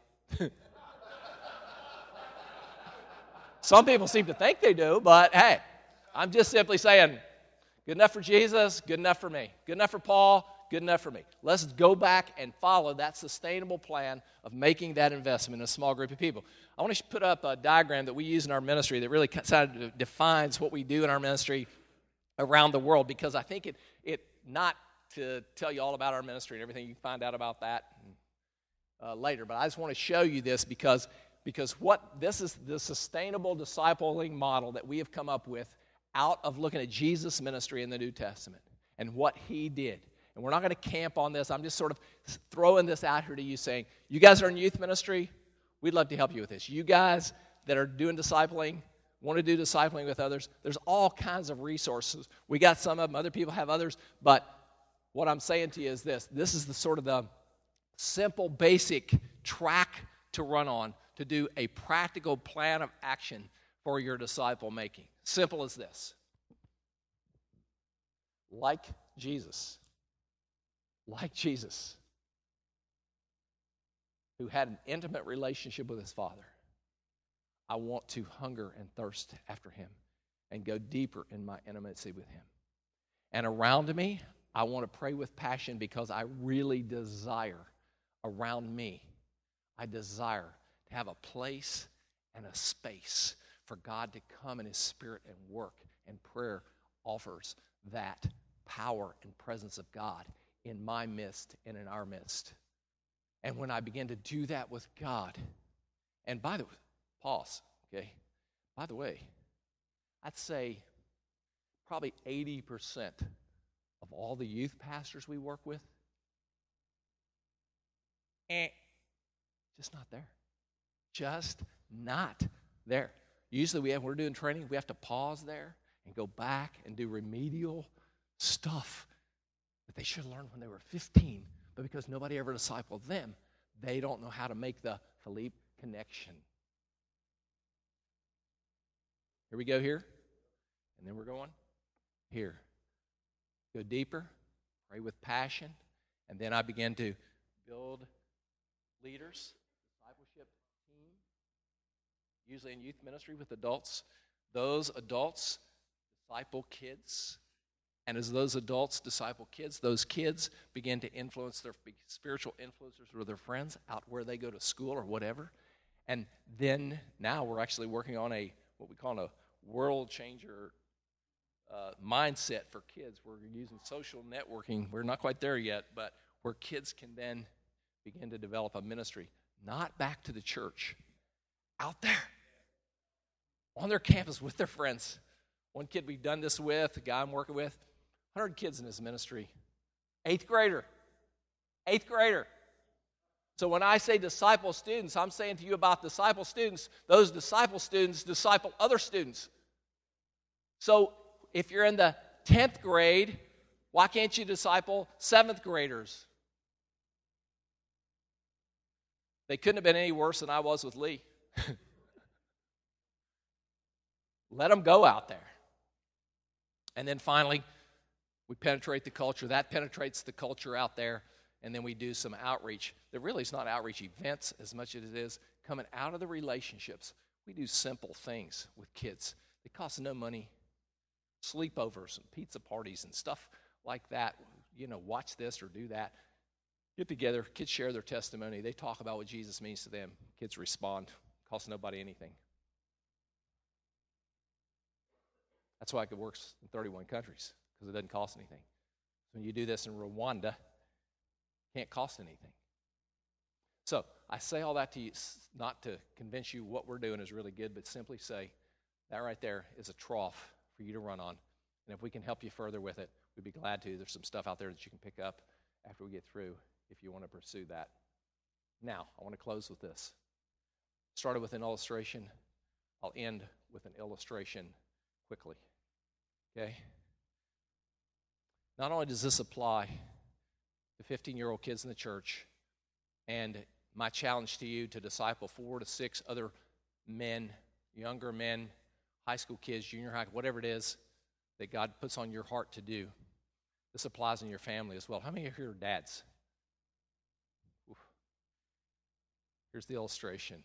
Some people seem to think they do, but hey, I'm just simply saying, good enough for Jesus, good enough for me. Good enough for Paul, good enough for me. Let's go back and follow that sustainable plan of making that investment in a small group of people. I want to put up a diagram that we use in our ministry that really kind of defines what we do in our ministry around the world, because I think it not to tell you all about our ministry and everything. You can find out about that later. But I just want to show you this because this is the sustainable discipling model that we have come up with out of looking at Jesus' ministry in the New Testament and what he did. And we're not going to camp on this. I'm just sort of throwing this out here to you saying, you guys are in youth ministry, we'd love to help you with this. You guys that are doing discipling, want to do discipling with others, there's all kinds of resources. We got some of them, other people have others, but what I'm saying to you is this is the sort of the simple, basic track to run on to do a practical plan of action for your disciple making. Simple as this. Like Jesus, who had an intimate relationship with his Father, I want to hunger and thirst after him and go deeper in my intimacy with him. And around me, I want to pray with passion because I really desire around me, I desire to have a place and a space for God to come in his Spirit and work, and prayer offers that power and presence of God in my midst and in our midst. And when I begin to do that with God, and by the way, pause, okay? By the way, I'd say probably 80% of all the youth pastors we work with, just not there. Just not there. Usually we're doing training, we have to pause there and go back and do remedial stuff that they should have learned when they were 15, but because nobody ever discipled them, they don't know how to make the Philippe connection. Here we go here, and then we're going here. Go deeper, pray with passion, and then I begin to build leaders, discipleship team, usually in youth ministry with adults. Those adults disciple kids. And as those adults disciple kids, those kids begin to influence their spiritual influencers with their friends out where they go to school or whatever. And then now we're actually working on what we call a world changer mindset for kids. We're using social networking. We're not quite there yet, but where kids can then begin to develop a ministry, not back to the church, out there, on their campus with their friends. One kid we've done this with, a guy I'm working with, 100 kids in his ministry. 8th grader. So when I say disciple students, I'm saying to you about disciple students. Those disciple students disciple other students. So if you're in the 10th grade, why can't you disciple 7th graders? They couldn't have been any worse than I was with Lee. Let them go out there. And then finally, we penetrate the culture. That penetrates the culture out there. And then we do some outreach. That really is not outreach events as much as it is coming out of the relationships. We do simple things with kids. It costs no money. Sleepovers and pizza parties and stuff like that. Watch this or do that. Get together, kids share their testimony. They talk about what Jesus means to them. Kids respond. Costs nobody anything. That's why it works in 31 countries, because it doesn't cost anything. So when you do this in Rwanda, it can't cost anything. So I say all that to you, not to convince you what we're doing is really good, but simply say that right there is a trough for you to run on. And if we can help you further with it, we'd be glad to. There's some stuff out there that you can pick up after we get through if you want to pursue that. Now, I want to close with this. Started with an illustration. I'll end with an illustration quickly. Okay? Not only does this apply to 15-year-old kids in the church, and my challenge to you to disciple 4 to 6 other men, younger men, high school kids, junior high, whatever it is that God puts on your heart to do. This applies in your family as well. How many of you are dads? Oof. Here's the illustration.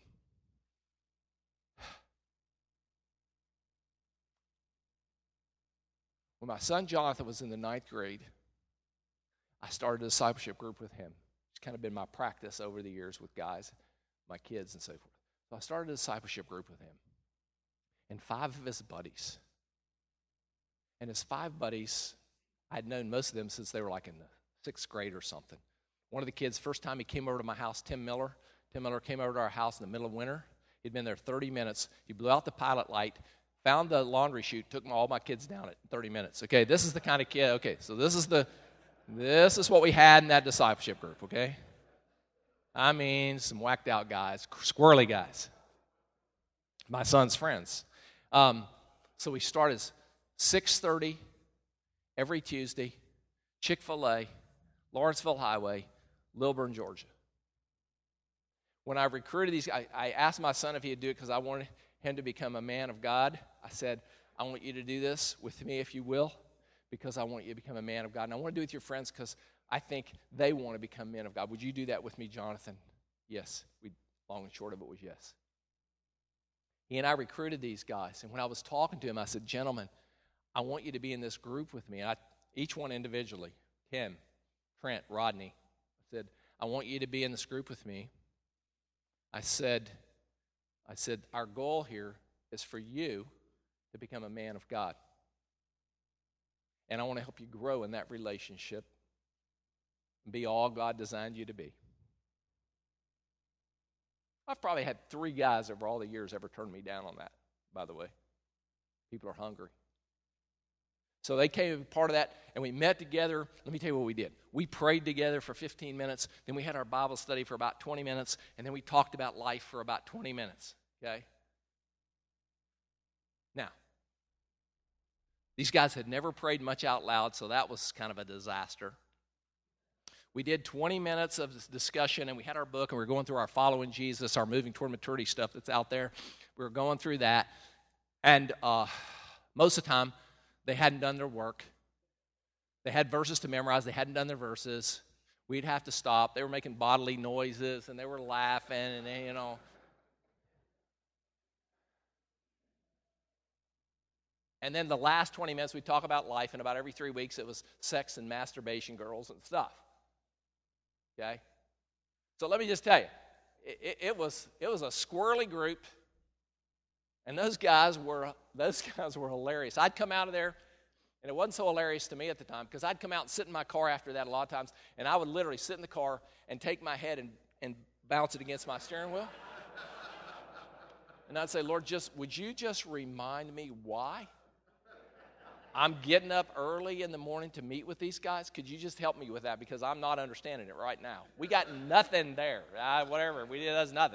When my son Jonathan was in the 9th grade, I started a discipleship group with him. It's kind of been my practice over the years with guys, my kids and so forth. So I started a discipleship group with him and 5 of his buddies. And his 5 buddies, I'd known most of them since they were like in the 6th grade or something. One of the kids, first time he came over to my house, Tim Miller came over to our house in the middle of winter. He'd been there 30 minutes. He blew out the pilot light, found the laundry chute, took all my kids down it in 30 minutes. Okay, this is the kind of kid. Okay, so this is what we had in that discipleship group, okay? I mean, some whacked out guys, squirrely guys. My son's friends. So we started 6:30 every Tuesday, Chick-fil-A, Lawrenceville Highway, Lilburn, Georgia. When I recruited these, I asked my son if he'd do it because I wanted him to become a man of God. I said, I want you to do this with me if you will, because I want you to become a man of God. And I want to do it with your friends because I think they want to become men of God. Would you do that with me, Jonathan? Yes. Long and short of it was yes. He and I recruited these guys. And when I was talking to him, I said, gentlemen, I want you to be in this group with me. And each one individually, Tim, Trent, Rodney, I said, I want you to be in this group with me. I said, our goal here is for you to become a man of God. And I want to help you grow in that relationship and be all God designed you to be. I've probably had 3 guys over all the years ever turn me down on that, by the way. People are hungry. So they came part of that, and we met together. Let me tell you what we did. We prayed together for 15 minutes. Then we had our Bible study for about 20 minutes, and then we talked about life for about 20 minutes, okay? Now, these guys had never prayed much out loud, so that was kind of a disaster. We did 20 minutes of discussion, and we had our book, and we were going through our Following Jesus, our Moving Toward Maturity stuff that's out there. We were going through that, and most of the time, they hadn't done their work. They had verses to memorize. They hadn't done their verses. We'd have to stop. They were making bodily noises, and they were laughing, and they, And then the last 20 minutes, we'd talk about life, and about every 3 weeks, it was sex and masturbation, girls and stuff. Okay? So let me just tell you, it was a squirrely group, and those guys were hilarious. I'd come out of there, and it wasn't so hilarious to me at the time, because I'd come out and sit in my car after that a lot of times, and I would literally sit in the car and take my head and bounce it against my steering wheel. And I'd say, Lord, would you just remind me why I'm getting up early in the morning to meet with these guys? Could you just help me with that? Because I'm not understanding it right now. We got nothing there. Whatever. That's nothing.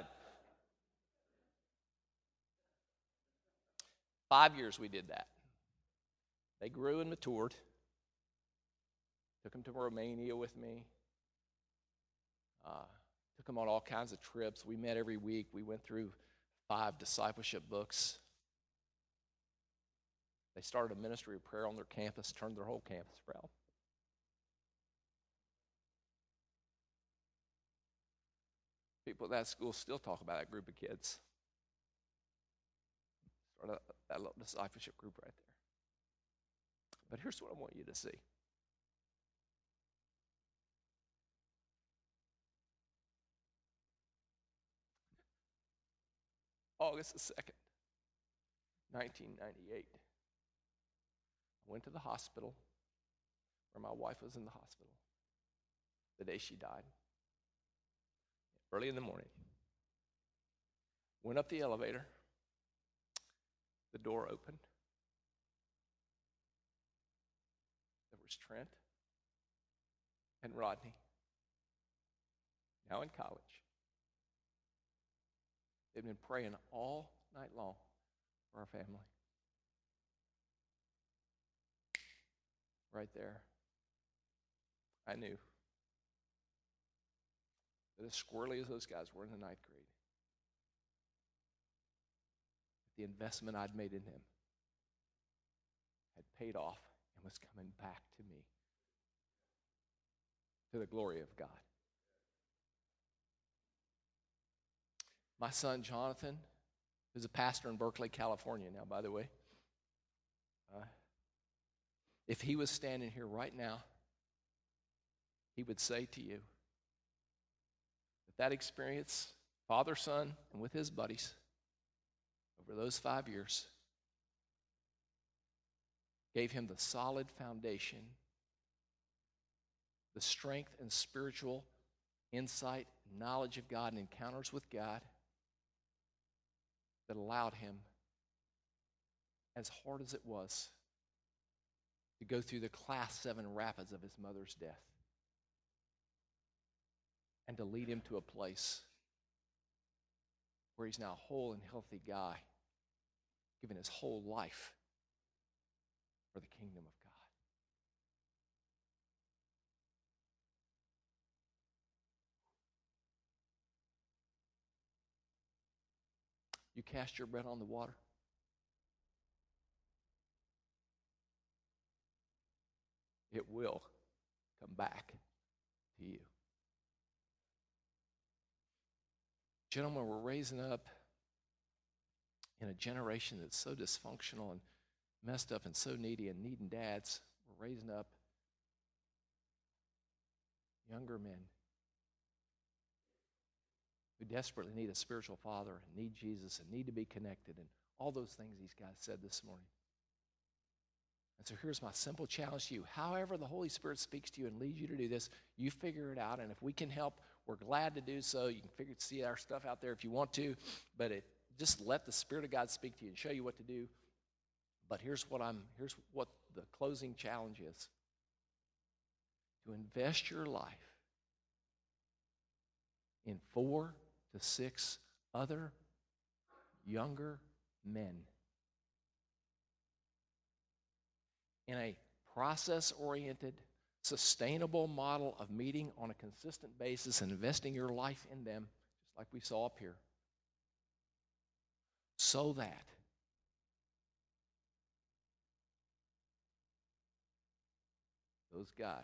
5 years we did that. They grew and matured. Took them to Romania with me. Took them on all kinds of trips. We met every week. We went through 5 discipleship books. They started a ministry of prayer on their campus, turned their whole campus around. People at that school still talk about that group of kids. Start that little discipleship group right there. But here's what I want you to see. August the 2nd, 1998. I went to the hospital where my wife was in the hospital the day she died. Early in the morning. Went up the elevator. The door opened. There was Trent and Rodney, now in college. They've been praying all night long for our family. Right there, I knew that as squirrely as those guys were in the ninth grade, the investment I'd made in them had paid off and was coming back to me to the glory of God. My son, Jonathan, who's a pastor in Berkeley, California now, by the way, if he was standing here right now, he would say to you that experience, father, son, and with his buddies, over those 5 years, gave him the solid foundation, the strength and spiritual insight, knowledge of God, and encounters with God that allowed him, as hard as it was, to go through the Class 7 rapids of his mother's death and to lead him to a place where he's now a whole and healthy guy, giving his whole life for the kingdom of God. You cast your bread on the water. It will come back to you. Gentlemen, we're raising up in a generation that's so dysfunctional and messed up and so needy and needing dads. We're raising up younger men who desperately need a spiritual father and need Jesus and need to be connected and all those things these guys said this morning. And so here's my simple challenge to you. However the Holy Spirit speaks to you and leads you to do this, you figure it out. And if we can help, we're glad to do so. You can see our stuff out there if you want to. But just let the Spirit of God speak to you and show you what to do. But here's what the closing challenge is. To invest your life in 4 to 6 other younger men in a process-oriented, sustainable model of meeting on a consistent basis and investing your life in them, just like we saw up here, so that those guys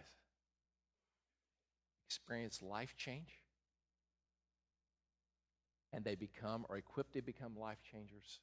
experience life change and they are equipped to become life changers.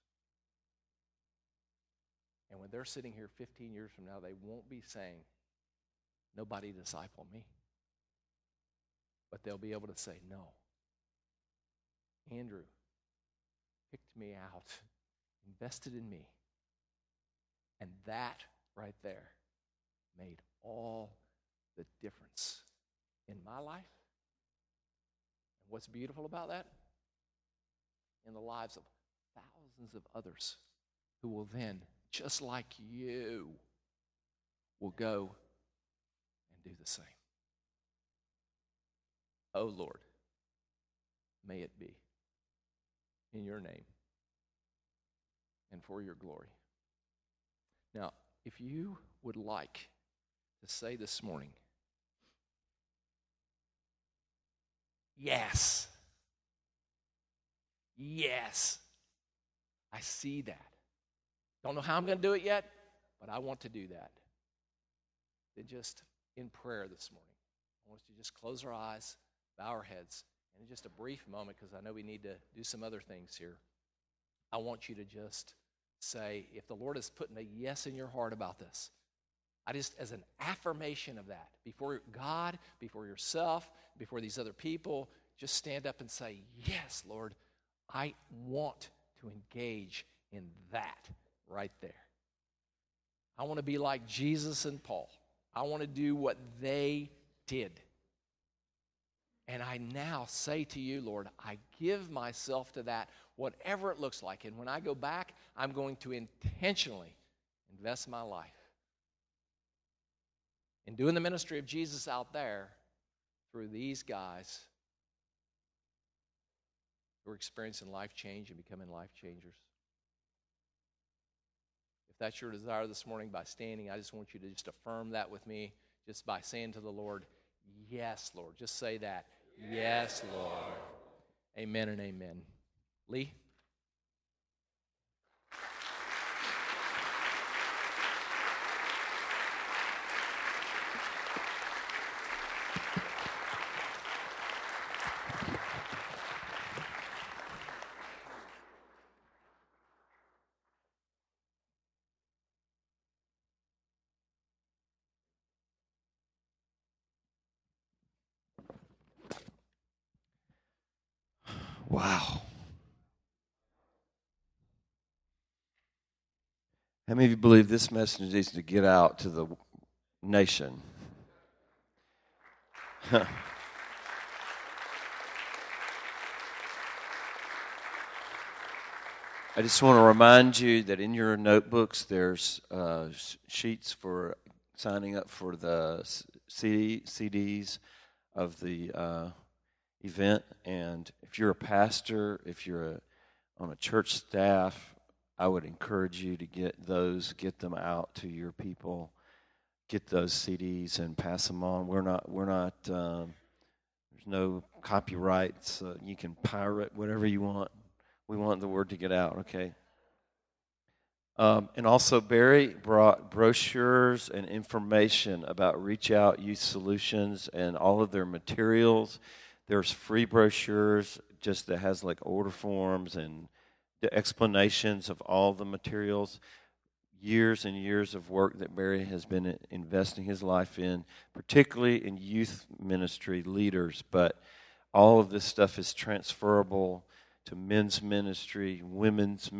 And when they're sitting here 15 years from now, they won't be saying, nobody discipled me. But they'll be able to say, no. Andrew picked me out, invested in me. And that right there made all the difference in my life. And what's beautiful about that? In the lives of thousands of others who will then, just like you, will go and do the same. Oh Lord, may it be in your name and for your glory. Now, if you would like to say this morning, yes, I see that. Don't know how I'm going to do it yet, but I want to do that. Then just in prayer this morning, I want us to just close our eyes, bow our heads, in just a brief moment, because I know we need to do some other things here, I want you to just say, if the Lord is putting a yes in your heart about this, I just, as an affirmation of that, before God, before yourself, before these other people, just stand up and say, yes, Lord, I want to engage in that right there. I want to be like Jesus and Paul. I want to do what they did. And I now say to you, Lord, I give myself to that, whatever it looks like. And when I go back, I'm going to intentionally invest my life in doing the ministry of Jesus out there through these guys who are experiencing life change and becoming life changers. If that's your desire this morning, by standing, I just want you to just affirm that with me, just by saying to the Lord, yes, Lord. Just say that. Yes, Lord. Amen and amen. Lee? Wow. How many of you believe this message needs to get out to the nation? I just want to remind you that in your notebooks there's sheets for signing up for the CDs of the event. And if you're a pastor, if you're on a church staff, I would encourage you to get them out to your people, get those CDs and pass them on. We're not. There's no copyrights. You can pirate whatever you want. We want the word to get out, okay? And also, Barry brought brochures and information about Reach Out Youth Solutions and all of their materials. There's free brochures just that has like order forms and the explanations of all the materials. Years and years of work that Barry has been investing his life in, particularly in youth ministry leaders. But all of this stuff is transferable to men's ministry, women's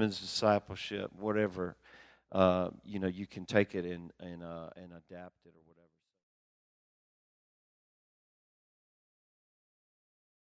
discipleship, whatever. You can take it and adapt it or whatever.